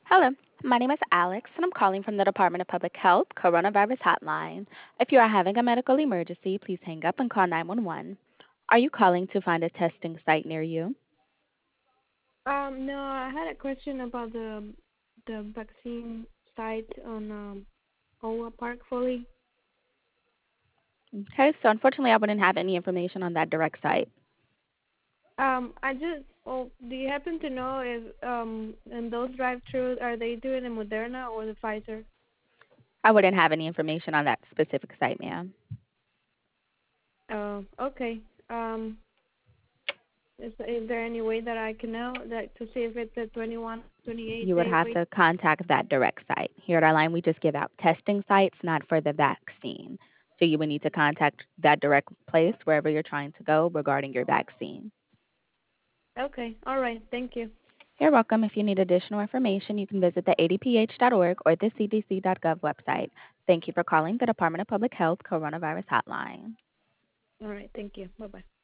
Hello, my name is Alex, and I'm calling from the Department of Public Health Coronavirus Hotline. If you are having a medical emergency, please hang up and call 911. Are you calling to find a testing site near you? No, I had a question about the vaccine site on Owa Park Foley. Okay, so unfortunately, I wouldn't have any information on that direct site. Do you happen to know if in those drive-throughs are they doing the Moderna or the Pfizer? I wouldn't have any information on that specific site, ma'am. Oh, okay. Is there any way that I can know that to see if it's a 21, You 28 would day have wait? to contact that direct site. Here at our line, we just give out testing sites, not for the vaccine. So you would need to contact that direct place wherever you're trying to go regarding your vaccine. Okay, all right. Thank you. You're welcome. If you need additional information, you can visit the adph.org or the cdc.gov website. Thank you for calling the Department of Public Health Coronavirus Hotline. All right, thank you. Bye bye.